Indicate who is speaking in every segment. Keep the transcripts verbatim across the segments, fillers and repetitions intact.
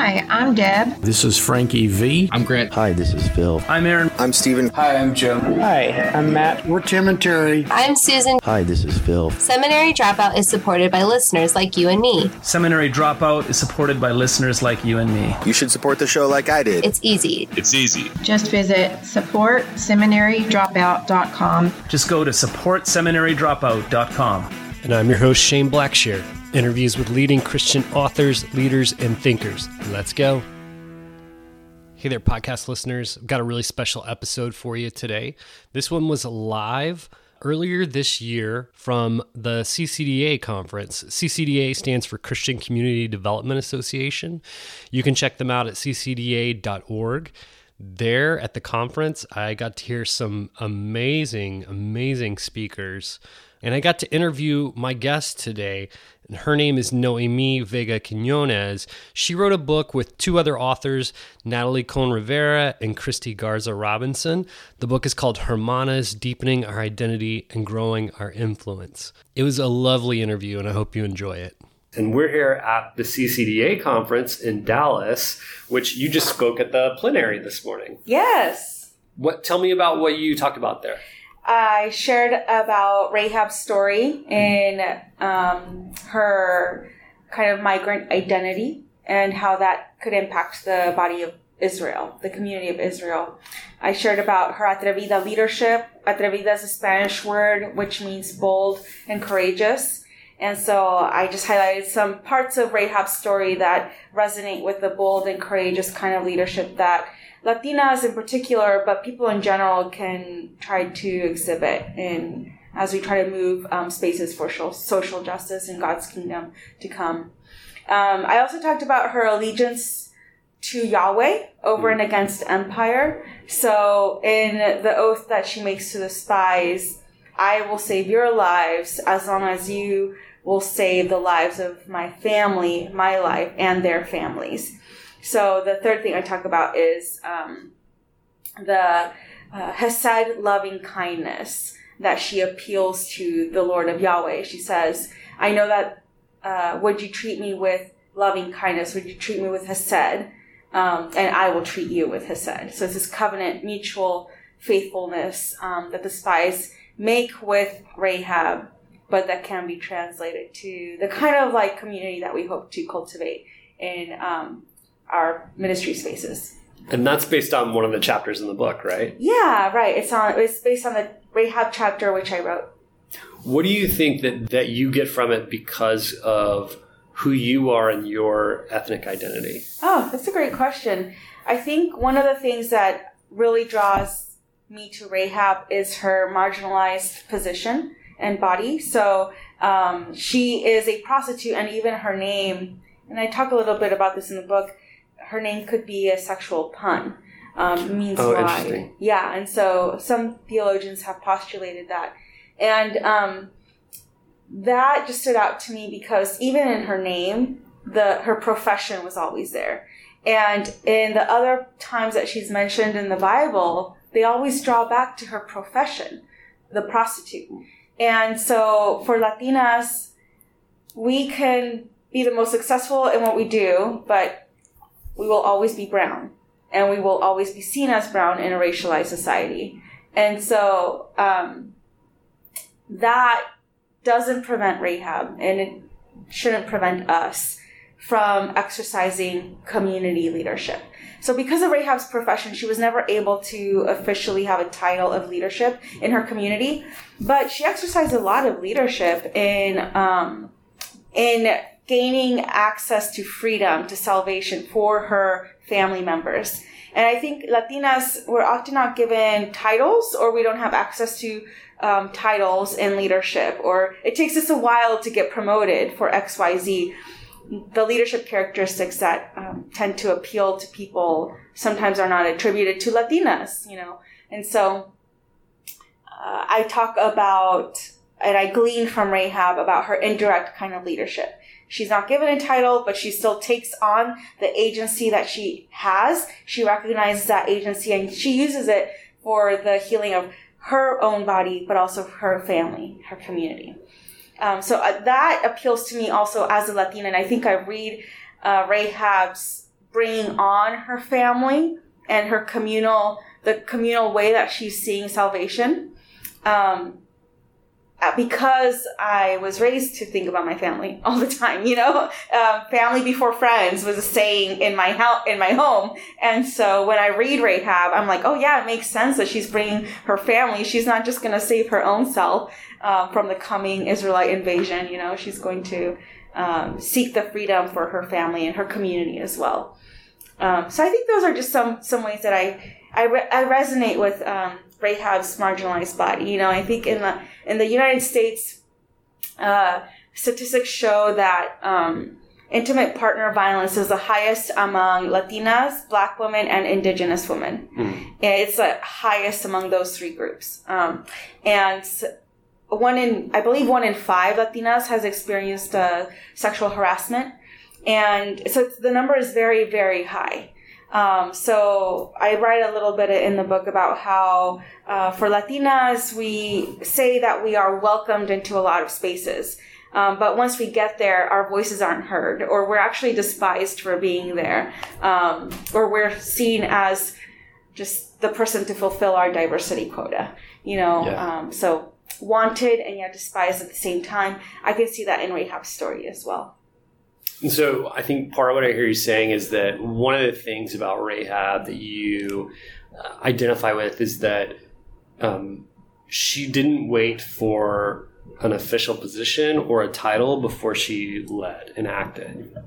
Speaker 1: Hi, I'm Deb.
Speaker 2: This is Frankie V.
Speaker 3: I'm Grant.
Speaker 4: Hi, this is Phil.
Speaker 5: I'm Aaron.
Speaker 6: I'm Steven.
Speaker 7: Hi, I'm Joe.
Speaker 8: Hi, I'm Matt.
Speaker 9: We're Tim and Terry.
Speaker 10: I'm Susan.
Speaker 4: Hi, this is Phil.
Speaker 10: Seminary Dropout is supported by listeners like you and me.
Speaker 5: Seminary Dropout is supported by listeners like you and me.
Speaker 6: You should support the show like I did.
Speaker 10: It's easy.
Speaker 3: It's easy.
Speaker 1: Just visit support seminary dropout dot com.
Speaker 5: Just go to support seminary dropout dot com.
Speaker 11: And I'm your host, Shane Blackshear. Interviews with leading Christian authors, leaders, and thinkers. Let's go. Hey there, podcast listeners. I've got a really special episode for you today. This one was live earlier this year from the C C D A conference. C C D A stands for Christian Community Development Association. You can check them out at c c d a dot org. There at the conference, I got to hear some amazing, amazing speakers. And I got to interview my guest today. Her name is Noemi Vega Quinones. She wrote a book with two other authors, Natalie Cohn Rivera and Christy Garza Robinson. The book is called Hermanas, Deepening Our Identity and Growing Our Influence. It was a lovely interview, and I hope you enjoy it. And we're here at the C C D A conference in Dallas, which you just spoke at the plenary this morning.
Speaker 12: Yes.
Speaker 11: What? Tell me about what you talked about there.
Speaker 12: I shared about Rahab's story in um, her kind of migrant identity and how that could impact the body of Israel, the community of Israel. I shared about her atrevida leadership. Atrevida is a Spanish word which means bold and courageous. And so I just highlighted some parts of Rahab's story that resonate with the bold and courageous kind of leadership that Latinas in particular, but people in general can try to exhibit in as we try to move um, spaces for social justice and God's kingdom to come. Um, I also talked about her allegiance to Yahweh over and against empire. So in the oath that she makes to the spies, I will save your lives as long as you will save the lives of my family, my life, and their families. So the third thing I talk about is um, the uh, Hesed loving kindness that she appeals to the Lord of Yahweh. She says, I know that uh, would you treat me with loving kindness? Would you treat me with Hesed? Um, and I will treat you with Hesed. So it's this covenant, mutual faithfulness um, that the spies make with Rahab, but that can be translated to the kind of like community that we hope to cultivate in um our ministry spaces.
Speaker 11: And that's based on one of the chapters in the book, right?
Speaker 12: Yeah, right. It's on. It's based on the Rahab chapter, which I wrote.
Speaker 11: What do you think that, that you get from it because of who you are and your ethnic identity?
Speaker 12: Oh, that's a great question. I think one of the things that really draws me to Rahab is her marginalized position and body. So um, she is a prostitute, and even her name, and I talk a little bit about this in the book, her name could be a sexual pun. Um, means
Speaker 11: oh,
Speaker 12: lie.
Speaker 11: Interesting.
Speaker 12: Yeah, and so some theologians have postulated that. And um, that just stood out to me because even in her name, the her profession was always there. And in the other times that she's mentioned in the Bible, they always draw back to her profession, the prostitute. And so for Latinas, we can be the most successful in what we do, but we will always be brown, and we will always be seen as brown in a racialized society. And so um, that doesn't prevent Rahab, and it shouldn't prevent us from exercising community leadership. So because of Rahab's profession, she was never able to officially have a title of leadership in her community, but she exercised a lot of leadership in um, in gaining access to freedom, to salvation for her family members. And I think Latinas, we're often not given titles, or we don't have access to um, titles in leadership, or it takes us a while to get promoted for X Y Z. The leadership characteristics that um, tend to appeal to people sometimes are not attributed to Latinas, you know. And so uh, I talk about, and I glean from Rahab about her indirect kind of leadership. She's not given a title, but she still takes on the agency that she has. She recognizes that agency, and she uses it for the healing of her own body, but also her family, her community. Um, so uh, that appeals to me also as a Latina, and I think I read uh, Rahab's bringing on her family and her communal, the communal way that she's seeing salvation. Um, because I was raised to think about my family all the time, you know, um, family before friends was a saying in my house, in my home. And so when I read Rahab, I'm like, oh yeah, it makes sense that she's bringing her family. She's not just going to save her own self uh, from the coming Israelite invasion. You know, she's going to um, seek the freedom for her family and her community as well. Um, so I think those are just some, some ways that I, I, re- I resonate with, um, Rahab's marginalized body. You know, I think in the in the United States, uh, statistics show that um, intimate partner violence is the highest among Latinas, Black women, and Indigenous women. Mm. And it's the highest among those three groups. Um, and one in, I believe, one in five Latinas has experienced uh, sexual harassment, and so it's, the number is very, very high. Um, so I write a little bit in the book about how, uh, for Latinas, we say that we are welcomed into a lot of spaces. Um, but once we get there, our voices aren't heard, or we're actually despised for being there. Um, or we're seen as just the person to fulfill our diversity quota, you know? Yeah. Um, so wanted and yet despised at the same time. I can see that in Rahab's story as well.
Speaker 11: And so I think part of what I hear you saying is that one of the things about Rahab that you uh, identify with is that um, she didn't wait for an official position or a title before she led and acted.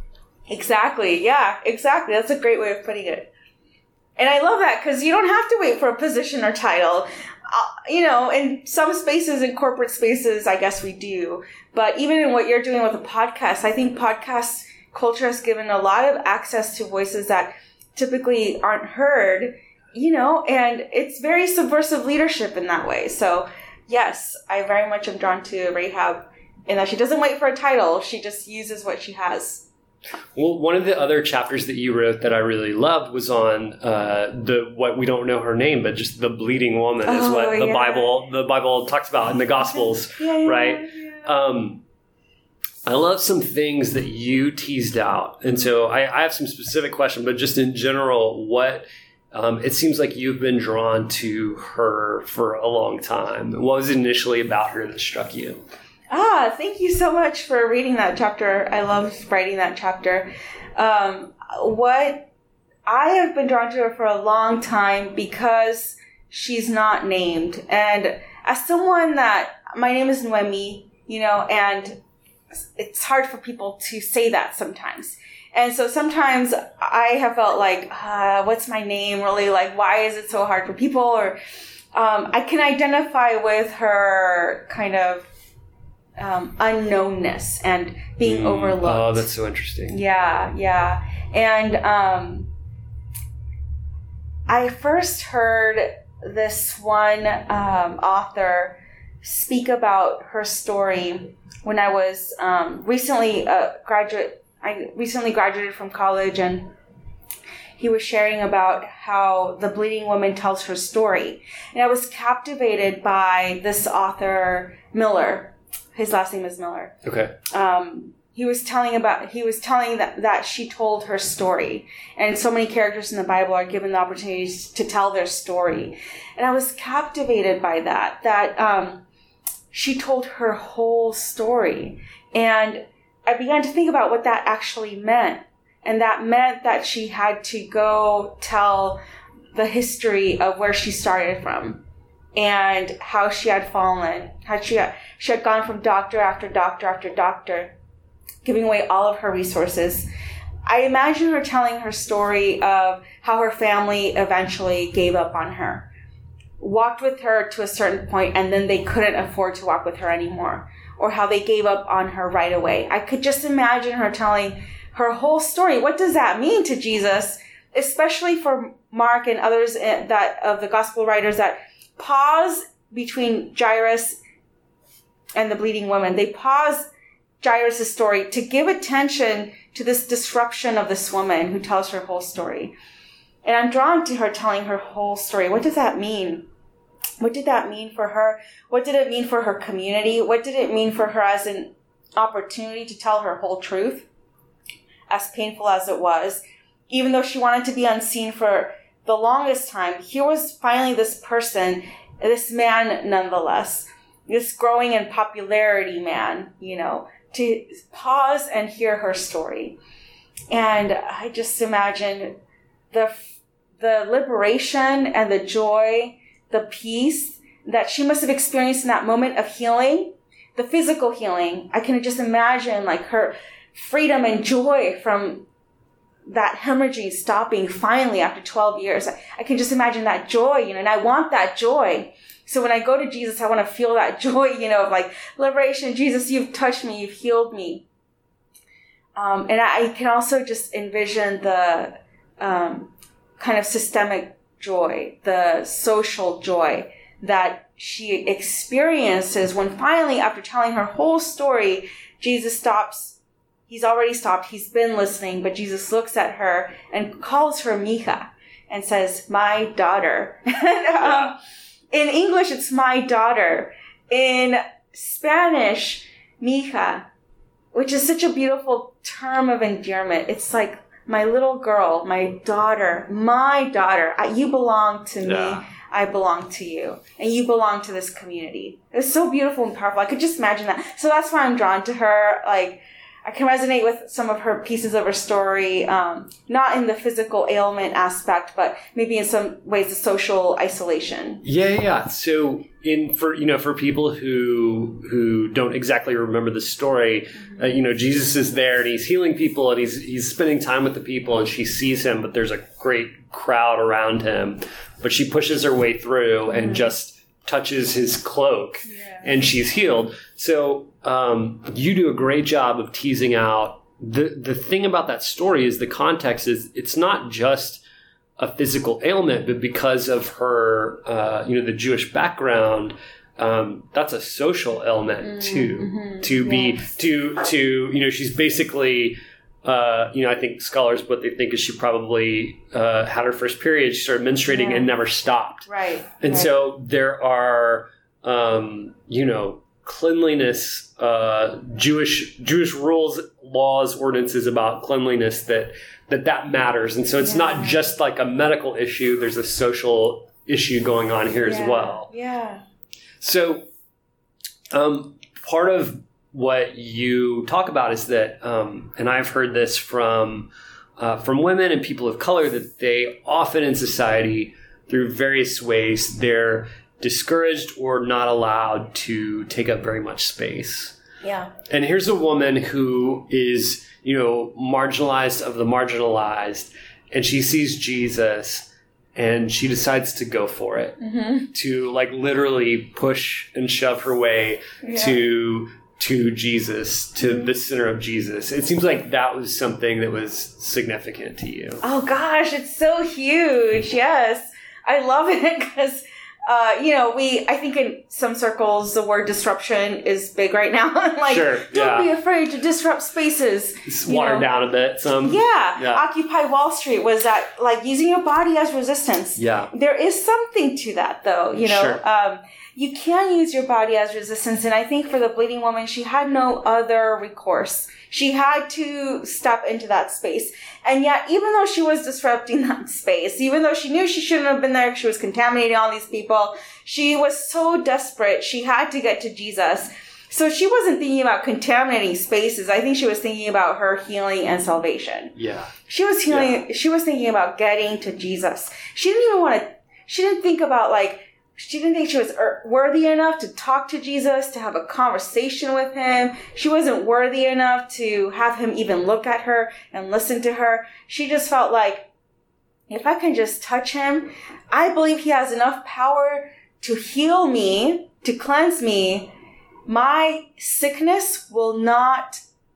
Speaker 12: Exactly. Yeah, exactly. That's a great way of putting it. And I love that because you don't have to wait for a position or title. Uh, you know, in some spaces, in corporate spaces, I guess we do. But even in what you're doing with a podcast, I think podcast culture has given a lot of access to voices that typically aren't heard, you know, and it's very subversive leadership in that way. So, yes, I very much am drawn to Rahab in that she doesn't wait for a title. She just uses what she has.
Speaker 11: Well, one of the other chapters that you wrote that I really loved was on uh, the what we don't know her name, but just the bleeding woman oh, is what the yeah. Bible the Bible talks about in the Gospels, yeah, yeah, right? Yeah. Um, I love some things that you teased out, and so I, I have some specific questions, but just in general, what um, it seems like you've been drawn to her for a long time. What was it initially about her that struck you?
Speaker 12: Ah, thank you so much for reading that chapter. I love writing that chapter. Um, what I have been drawn to her for a long time because she's not named. And as someone that, my name is Noemi, you know, and it's hard for people to say that sometimes. And so sometimes I have felt like, uh, what's my name really? Like, why is it so hard for people? Or um, I can identify with her kind of Um, unknownness and being mm. overlooked.
Speaker 11: Oh, that's so interesting.
Speaker 12: Yeah, yeah. And um, I first heard this one um, author speak about her story when I was um, recently a graduate. I recently graduated from college, and he was sharing about how the bleeding woman tells her story. And I was captivated by this author, Miller. His last name is Miller.
Speaker 11: Okay.
Speaker 12: Um, he was telling about, he was telling that, that she told her story. And so many characters in the Bible are given the opportunity to tell their story. And I was captivated by that, that, um, she told her whole story. And I began to think about what that actually meant. And that meant that she had to go tell the history of where she started from. And how she had fallen, how she had, she had gone from doctor after doctor after doctor, giving away all of her resources. I imagine her telling her story of how her family eventually gave up on her, walked with her to a certain point, and then they couldn't afford to walk with her anymore, or how they gave up on her right away. I could just imagine her telling her whole story. What does that mean to Jesus, especially for Mark and others that of the gospel writers that pause between Jairus and the bleeding woman. They pause Jairus' story to give attention to this disruption of this woman who tells her whole story. And I'm drawn to her telling her whole story. What does that mean? What did that mean for her? What did it mean for her community? What did it mean for her as an opportunity to tell her whole truth? As painful as it was. even though she wanted to be unseen for the longest time, here was finally this person, this man nonetheless, this growing in popularity man, you know, to pause and hear her story. And I just imagine the the liberation and the joy, the peace that she must have experienced in that moment of healing, the physical healing. I can just imagine like her freedom and joy from that hemorrhaging stopping finally after twelve years. I can just imagine that joy, you know, and I want that joy. So when I go to Jesus, I want to feel that joy, you know, of like liberation. Jesus, you've touched me, you've healed me. Um, and I can also just envision the um, kind of systemic joy, the social joy that she experiences when finally, after telling her whole story, Jesus stops. He's already stopped. He's been listening, but Jesus looks at her and calls her Mija and says, my daughter. and, um, in English, it's my daughter. In Spanish, Mija, which is such a beautiful term of endearment. It's like, my little girl, my daughter, my daughter, you belong to me.
Speaker 11: Yeah.
Speaker 12: I belong to you. And you belong to this community. It's so beautiful and powerful. I could just imagine that. So that's why I'm drawn to her. Like, I can resonate with some of her pieces of her story, um, not in the physical ailment aspect, but maybe in some ways the social isolation.
Speaker 11: Yeah, yeah. So, in for you know, for people who who don't exactly remember the story, mm-hmm. uh, you know, Jesus is there and he's healing people and he's he's spending time with the people and she sees him, but there's a great crowd around him, but she pushes her way through mm-hmm. and just touches his cloak, yeah. and she's healed. So. Um, you do a great job of teasing out the the thing about that story is the context is it's not just a physical ailment, but because of her, uh, you know, the Jewish background, um, that's a social ailment too. Mm-hmm. To be yes. to to you know, she's basically. Uh, you know, I think scholars, what they think is she probably uh, had her first period. She started menstruating yeah. and never stopped.
Speaker 12: Right.
Speaker 11: And
Speaker 12: right.
Speaker 11: so there are, um, you know. Cleanliness, uh, Jewish Jewish rules, laws, ordinances about cleanliness that that that matters, and so it's yeah. not just like a medical issue. There's a social issue going on here
Speaker 12: yeah.
Speaker 11: as well.
Speaker 12: Yeah.
Speaker 11: So, um, part of what you talk about is that, um, and I've heard this from uh, from women and people of color, that they often in society, through various ways, they're discouraged or not allowed to take up very much space.
Speaker 12: Yeah.
Speaker 11: And here's a woman who is, you know, marginalized of the marginalized, and she sees Jesus and she decides to go for it, mm-hmm. to like literally push and shove her way yeah. to to Jesus, to mm-hmm. the center of Jesus. It seems like that was something that was significant to you.
Speaker 12: Oh gosh, it's so huge. Yes. I love it because Uh, you know, we, I think in some circles, the word disruption is big right now. like,
Speaker 11: sure,
Speaker 12: don't
Speaker 11: yeah.
Speaker 12: be afraid to disrupt spaces.
Speaker 11: It's watered know. down a bit. Some,
Speaker 12: yeah.
Speaker 11: yeah.
Speaker 12: Occupy Wall Street was that, like, using your body as resistance.
Speaker 11: Yeah.
Speaker 12: There is something to that, though, you know.
Speaker 11: Sure.
Speaker 12: Um, you can use your body as resistance. And I think for the bleeding woman, she had no other recourse. She had to step into that space. And yet, even though she was disrupting that space, even though she knew she shouldn't have been there, she was contaminating all these people, she was so desperate, she had to get to Jesus. So she wasn't thinking about contaminating spaces. I think she was thinking about her healing and salvation.
Speaker 11: Yeah.
Speaker 12: She was healing, yeah. she was thinking about getting to Jesus. She didn't even want to, she didn't think about like, she didn't think she was worthy enough to talk to Jesus, to have a conversation with him. She wasn't worthy enough to have him even look at her and listen to her. She just felt like, if I can just touch him, I believe he has enough power to heal me, to cleanse me. My sickness will not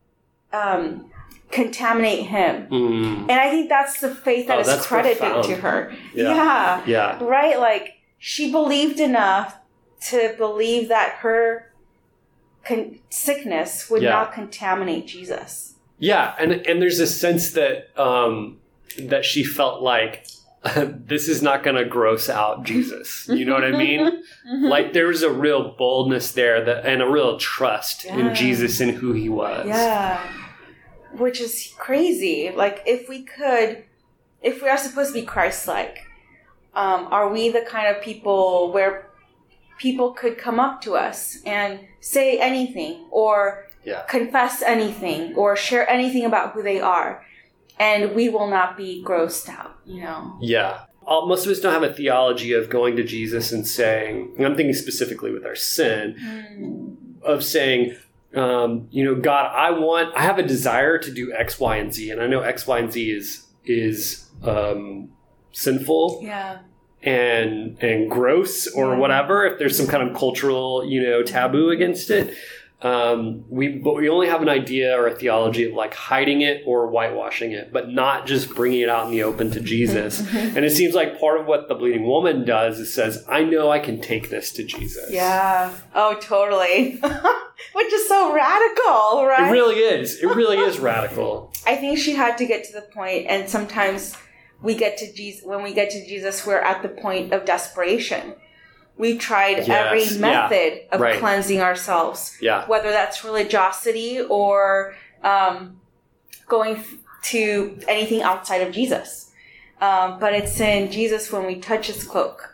Speaker 12: um, contaminate him. Mm. And I think that's the faith that oh, is credited profound. to her.
Speaker 11: Yeah.
Speaker 12: yeah.
Speaker 11: Yeah.
Speaker 12: Right? Like, she believed enough to believe that her con- sickness would yeah. not contaminate Jesus.
Speaker 11: Yeah, and and there's a sense that um, that she felt like this is not going to gross out Jesus. You know what I mean? Mm-hmm. Like there was a real boldness there that and a real trust yeah. in Jesus and who he was.
Speaker 12: Yeah, which is crazy. Like if we could if we are supposed to be Christ-like, um, are we the kind of people where people could come up to us and say anything or
Speaker 11: Yeah.
Speaker 12: confess anything or share anything about who they are, and we will not be grossed out, you know?
Speaker 11: Yeah. All, most of us don't have a theology of going to Jesus and saying, and I'm thinking specifically with our sin,
Speaker 12: Mm.
Speaker 11: of saying, um, you know, God, I want, I have a desire to do X, Y, and Z. And I know X, Y, and Z is, is um, sinful
Speaker 12: Yeah.
Speaker 11: and, and gross or
Speaker 12: Yeah.
Speaker 11: whatever, if there's some kind of cultural, you know, taboo against it. Um, we, but we only have an idea or a theology of like hiding it or whitewashing it, but not just bringing it out in the open to Jesus. And it seems like part of what the Bleeding Woman does is says, I know I can take this to Jesus.
Speaker 12: Yeah. Oh, totally. Which is so radical, right?
Speaker 11: It really is. It really is radical.
Speaker 12: I think she had to get to the point, and sometimes we get to Jesus, when we get to Jesus, we're at the point of desperation. We've tried
Speaker 11: Yes,
Speaker 12: every
Speaker 11: yeah,
Speaker 12: method of
Speaker 11: right.
Speaker 12: cleansing ourselves,
Speaker 11: Yeah.
Speaker 12: whether that's religiosity or um, going f- to anything outside of Jesus. Um, but it's in Jesus when we touch his cloak.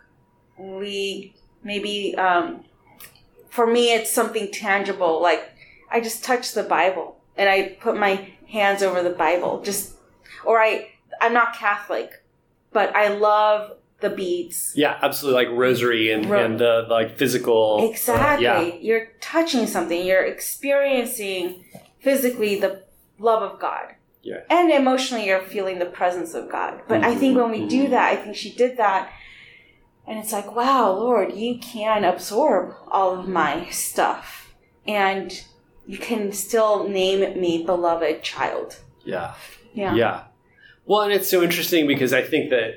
Speaker 12: We maybe, um, for me, it's something tangible. Like I just touch the Bible and I put my hands over the Bible. Just, or I, I'm not Catholic, but I love the beads.
Speaker 11: Yeah, absolutely. Like rosary and,
Speaker 12: Ro-
Speaker 11: and the like physical.
Speaker 12: Exactly.
Speaker 11: Uh, yeah.
Speaker 12: You're touching something. You're experiencing physically the love of God.
Speaker 11: Yeah.
Speaker 12: And emotionally, you're feeling the presence of God. But I think when we do that, I think she did that. And it's like, wow, Lord, you can absorb all of my stuff. And you can still name me beloved child.
Speaker 11: Yeah.
Speaker 12: Yeah.
Speaker 11: Yeah. Well, and it's so interesting because I think that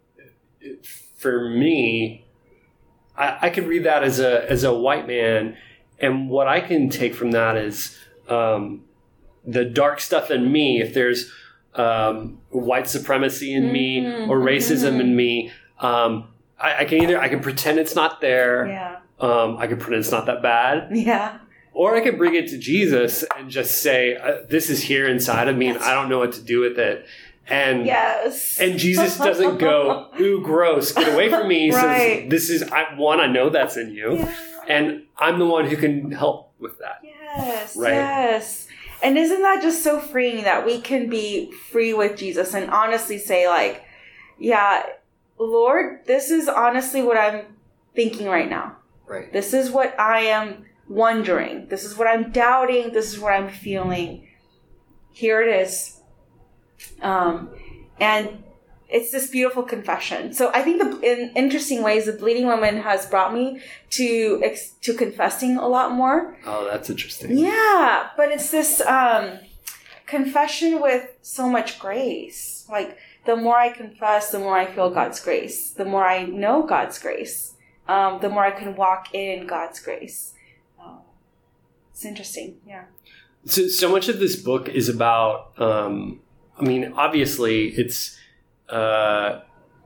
Speaker 11: for me, I, I could read that as a as a white man, and what I can take from that is um, the dark stuff in me. If there's um, white supremacy in me or racism in me, um, I, I can either I can pretend it's not there.
Speaker 12: Yeah.
Speaker 11: Um, I can pretend it's not that bad.
Speaker 12: Yeah.
Speaker 11: Or I could bring it to Jesus and just say, uh, "This is here inside of me, and I don't know what to do with it." And
Speaker 12: Yes.
Speaker 11: and Jesus doesn't go, "Ooh, gross, get away from me." He
Speaker 12: Right.
Speaker 11: says, "This is I, one. I know that's in you,
Speaker 12: Yeah.
Speaker 11: and I'm the one who can help with that."
Speaker 12: Yes,
Speaker 11: Right.
Speaker 12: yes. And isn't that just so freeing that we can be free with Jesus and honestly say, like, yeah, Lord, this is honestly what I'm thinking right now.
Speaker 11: Right.
Speaker 12: This is what I am wondering. This is what I'm doubting. This is what I'm feeling. Here it is. Um, and it's this beautiful confession. So I think the, in interesting ways, the Bleeding Woman has brought me to ex, to confessing a lot more.
Speaker 11: Oh, that's interesting.
Speaker 12: Yeah, but it's this um, confession with so much grace. Like the more I confess, the more I feel God's grace. The more I know God's grace, um, the more I can walk in God's grace. Oh, it's interesting. Yeah.
Speaker 11: So, so much of this book is about. Um, I mean, obviously, it's uh,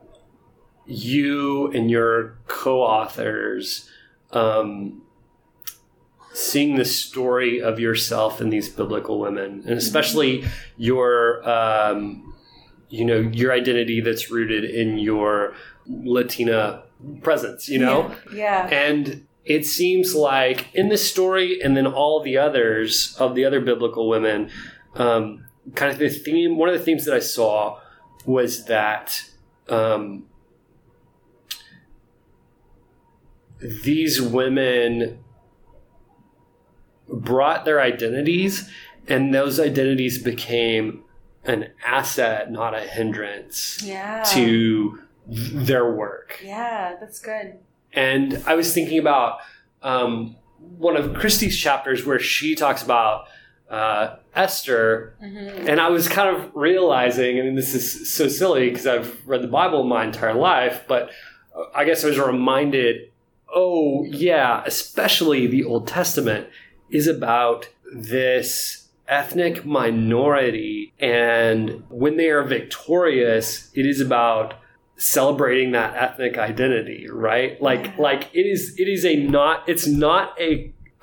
Speaker 11: you and your co-authors um, seeing the story of yourself in these biblical women, and especially your, um, you know, your identity that's rooted in your Latina presence. You know,
Speaker 12: Yeah. yeah.
Speaker 11: and it seems like in this story, and then all the others of the other biblical women. Um, Kind of the theme, one of the themes that I saw was that um, these women brought their identities, and those identities became an asset, not a hindrance
Speaker 12: Yeah.
Speaker 11: to their work.
Speaker 12: Yeah, that's good.
Speaker 11: And I was thinking about um, one of Christie's chapters where she talks about uh, Esther,
Speaker 12: Mm-hmm.
Speaker 11: and I was kind of realizing, I mean, this is so silly because I've read the Bible my entire life, but I guess I was reminded, oh, yeah, especially the Old Testament is about this ethnic minority, and when they are victorious, it is about celebrating that ethnic identity, right? Like,
Speaker 12: Yeah.
Speaker 11: like it is, it is a not, it's not a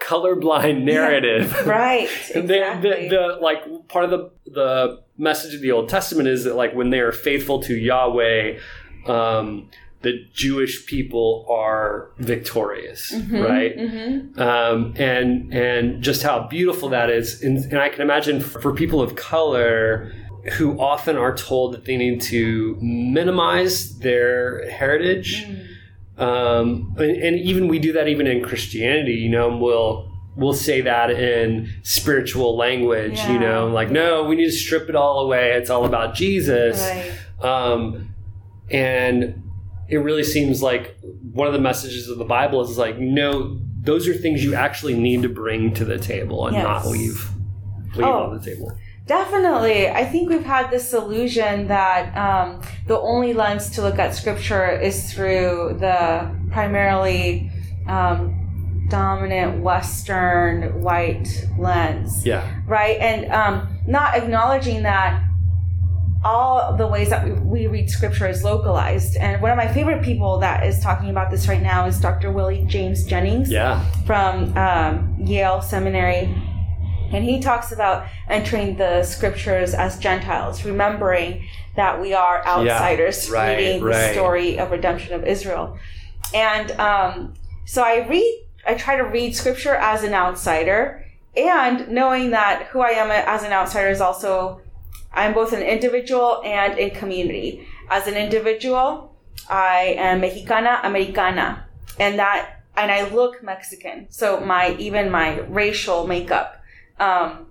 Speaker 11: colorblind narrative.
Speaker 12: Yeah. Right.
Speaker 11: And they,
Speaker 12: Exactly.
Speaker 11: the, the like part of the the message of the Old Testament is that like when they are faithful to Yahweh, um, the Jewish people are victorious,
Speaker 12: Mm-hmm,
Speaker 11: right?
Speaker 12: mm-hmm.
Speaker 11: Um, and and just how beautiful that is, and, and I can imagine for people of color who often are told that they need to minimize their heritage.
Speaker 12: Mm.
Speaker 11: Um, and, and even we do that even in Christianity, you know, we'll, we'll say that in spiritual language,
Speaker 12: Yeah.
Speaker 11: you know, like, no, we need to strip it all away. It's all about Jesus.
Speaker 12: Right.
Speaker 11: Um, and it really seems like one of the messages of the Bible is like, no, those are things you actually need to bring to the table and
Speaker 12: Yes.
Speaker 11: not leave, leave
Speaker 12: Oh.
Speaker 11: on the table.
Speaker 12: Definitely. I think we've had this illusion that um, the only lens to look at scripture is through the primarily um, dominant Western white lens.
Speaker 11: Yeah.
Speaker 12: Right? And um, not acknowledging that all the ways that we, we read scripture is localized. And one of my favorite people that is talking about this right now is Doctor Willie James Jennings
Speaker 11: Yeah.
Speaker 12: from um, Yale Seminary. And he talks about entering the scriptures as Gentiles, remembering that we are outsiders
Speaker 11: Yeah, right,
Speaker 12: reading
Speaker 11: right.
Speaker 12: the story of redemption of Israel. And um, so I read, I try to read scripture as an outsider, and knowing that who I am as an outsider is also, I'm both an individual and in community. As an individual, I am Mexicana, Americana, and that, and I look Mexican. So my, even my racial makeup, Um,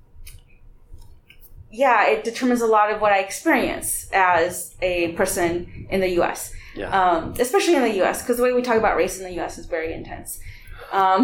Speaker 12: yeah, it determines a lot of what I experience as a person in the U S.
Speaker 11: Yeah.
Speaker 12: Um, especially in the U S, because the way we talk about race in the U S is very intense. Um,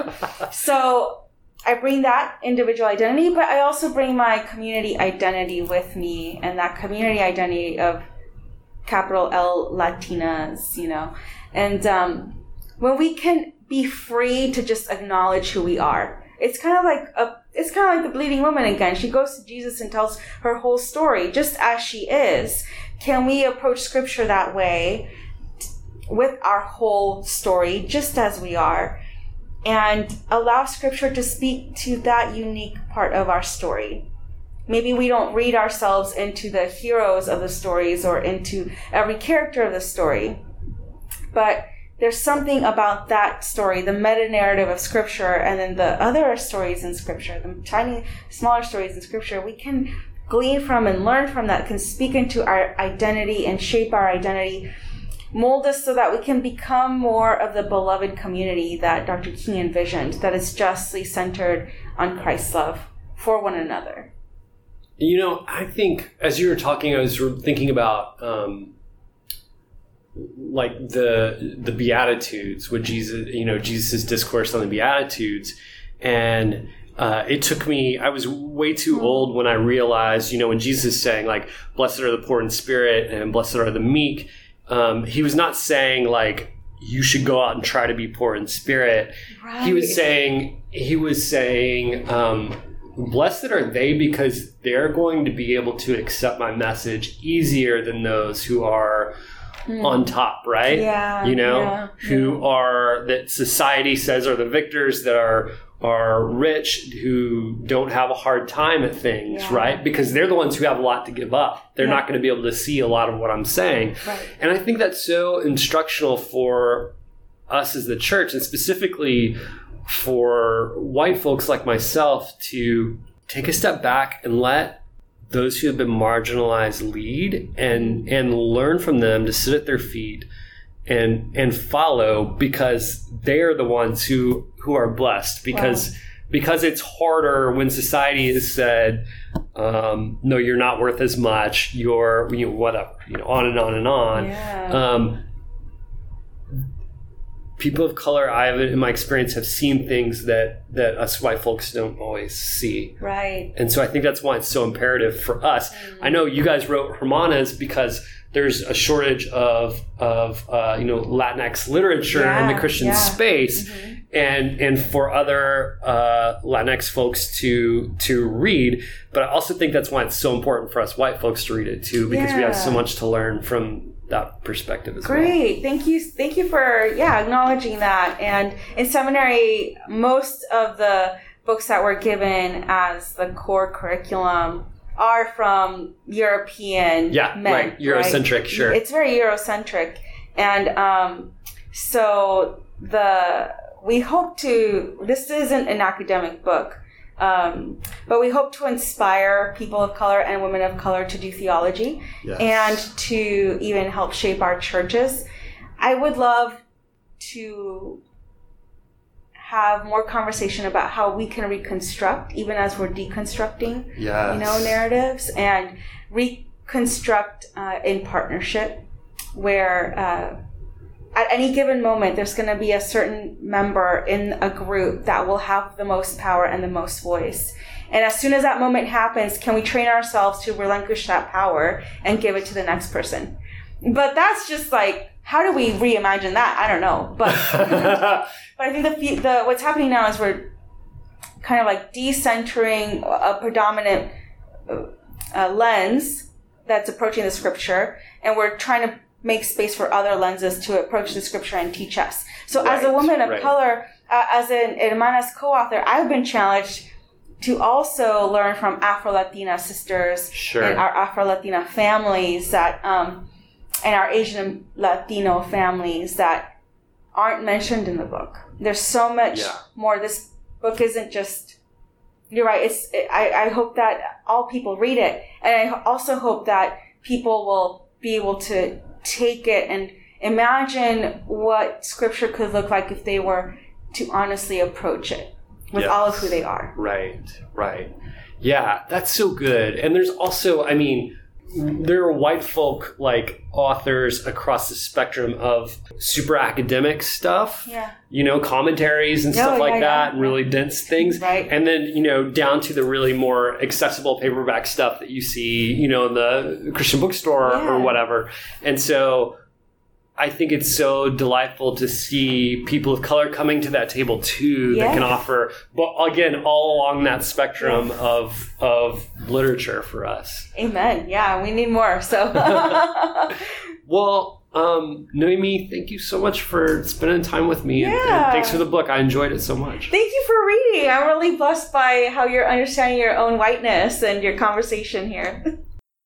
Speaker 12: so I bring that individual identity, but I also bring my community identity with me, and that community identity of capital L Latinas, you know. And um, when we can be free to just acknowledge who we are. It's kind of like a, it's kind of like the bleeding woman again. She goes to Jesus and tells her whole story just as she is. Can we approach scripture that way with our whole story just as we are, and allow scripture to speak to that unique part of our story? Maybe we don't read ourselves into the heroes of the stories or into every character of the story, but there's something about that story, the meta-narrative of scripture, and then the other stories in scripture, the tiny, smaller stories in scripture, we can glean from and learn from that, can speak into our identity and shape our identity, mold us so that we can become more of the beloved community that Doctor King envisioned, that is justly centered on Christ's love for one another.
Speaker 11: You know, I think as you were talking, I was thinking about um, like the the Beatitudes, with Jesus, you know, Jesus' discourse on the Beatitudes. And uh, it took me, I was way too old when I realized, you know, when Jesus is saying like, blessed are the poor in spirit and blessed are the meek, um, he was not saying like, you should go out and try to be poor in spirit.
Speaker 12: Right.
Speaker 11: He was saying, he was saying, um, blessed are they because they're going to be able to accept my message easier than those who are mm. on top, right?
Speaker 12: Yeah.
Speaker 11: You know,
Speaker 12: yeah,
Speaker 11: who
Speaker 12: yeah.
Speaker 11: are, that society says are the victors, that are are rich, who don't have a hard time at things,
Speaker 12: yeah.
Speaker 11: right? Because they're the ones who have a lot to give up. They're
Speaker 12: yeah.
Speaker 11: not going to be able to see a lot of what I'm saying.
Speaker 12: Right.
Speaker 11: And I think that's so instructional for us as the church, and specifically for white folks like myself, to take a step back and let those who have been marginalized lead, and and learn from them, to sit at their feet and and follow, because they're the ones who who are blessed, because wow. because it's harder when society has said, um, no, you're not worth as much, you're, you know, whatever, you know, on and on and on.
Speaker 12: Yeah.
Speaker 11: Um, people of color, I have, in my experience, have seen things that, that us white folks don't always see.
Speaker 12: Right.
Speaker 11: And so I think that's why it's so imperative for us. Mm. I know you guys wrote Hermanas because there's a shortage of, of uh, you know, Latinx literature
Speaker 12: yeah,
Speaker 11: in the Christian
Speaker 12: yeah.
Speaker 11: space. Mm-hmm. And and for other uh, Latinx folks to to read. But I also think that's why it's so important for us white folks to read it too, because yeah. we have so much to learn from that perspective as well.
Speaker 12: Great. Thank you. Thank you for, yeah, acknowledging that. And in seminary, most of the books that were given as the core curriculum are from European
Speaker 11: yeah,
Speaker 12: men.
Speaker 11: Right. Eurocentric,
Speaker 12: right?
Speaker 11: Sure.
Speaker 12: It's very Eurocentric. And um, so the we hope to, this isn't an academic book, um, but we hope to inspire people of color and women of color to do theology yes. and to even help shape our churches. I would love to have more conversation about how we can reconstruct, even as we're deconstructing, yes. you know, narratives, and reconstruct uh, in partnership, where uh, at any given moment there's going to be a certain member in a group that will have the most power and the most voice. And as soon as that moment happens, can we train ourselves to relinquish that power and give it to the next person? But that's just like, how do we reimagine that? I don't know. But but I think the the what's happening now is we're kind of like decentering a predominant uh, lens that's approaching the scripture, and we're trying to make space for other lenses to approach the scripture and teach us. So right, as a woman of right. color, uh, as an Hermanas co-author, I've been challenged to also learn from Afro-Latina sisters sure. and our Afro-Latina families that... Um, and our Asian Latino families that aren't mentioned in the book. There's so much yeah. more. This book isn't just, you're right, It's. It, I, I hope that all people read it. And I also hope that people will be able to take it and imagine what scripture could look like if they were to honestly approach it with yes. all of who they are.
Speaker 11: Right, right. Yeah, that's so good. And there's also, I mean, there are white folk like authors across the spectrum of super academic stuff,
Speaker 12: yeah.
Speaker 11: you know, commentaries and stuff oh, like yeah, that, yeah. and really dense things.
Speaker 12: Right.
Speaker 11: And then, you know, down to the really more accessible paperback stuff that you see, you know, in the Christian bookstore yeah. or whatever. And so I think it's so delightful to see people of color coming to that table too yes. that can offer, but again, all along that spectrum yes. of of literature for us.
Speaker 12: Amen. Yeah, we need more. So,
Speaker 11: well, um, Noemi, thank you so much for spending time with me,
Speaker 12: yeah.
Speaker 11: and, and thanks for the book. I enjoyed it so much.
Speaker 12: Thank you for reading. I'm really blessed by how you're understanding your own whiteness and your conversation here.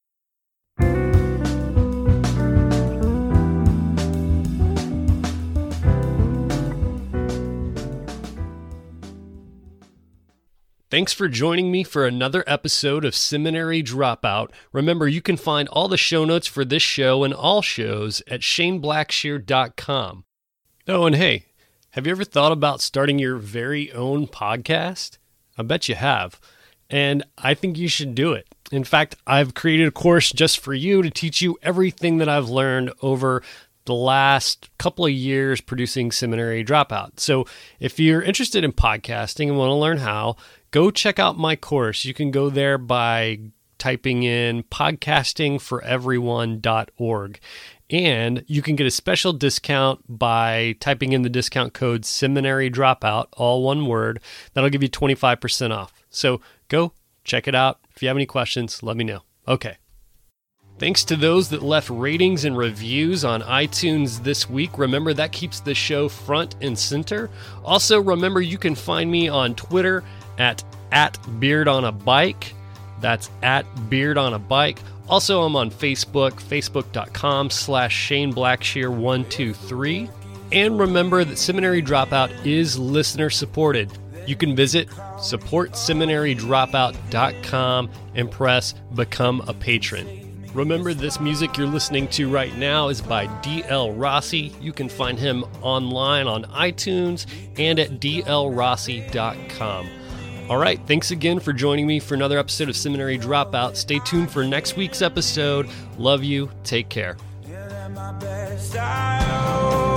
Speaker 11: Thanks for joining me for another episode of Seminary Dropout. Remember, you can find all the show notes for this show and all shows at shane blackshear dot com. Oh, and hey, have you ever thought about starting your very own podcast? I bet you have. And I think you should do it. In fact, I've created a course just for you to teach you everything that I've learned over the last couple of years producing Seminary Dropout. So if you're interested in podcasting and want to learn how, go check out my course. You can go there by typing in podcasting for everyone dot org. And you can get a special discount by typing in the discount code Seminary Dropout, all one word. That'll give you twenty-five percent off. So go check it out. If you have any questions, let me know. Okay. Thanks to those that left ratings and reviews on iTunes this week. Remember, that keeps the show front and center. Also, remember, you can find me on Twitter at, at beardonabike. That's at beardonabike. Also, I'm on Facebook, facebook.com slash Shane Blackshear one two three. And remember that Seminary Dropout is listener supported. You can visit support seminary dropout dot com and press Become a Patron. Remember, this music you're listening to right now is by D L Rossi. You can find him online on iTunes and at d l rossi dot com. All right, thanks again for joining me for another episode of Seminary Dropout. Stay tuned for next week's episode. Love you. Take care.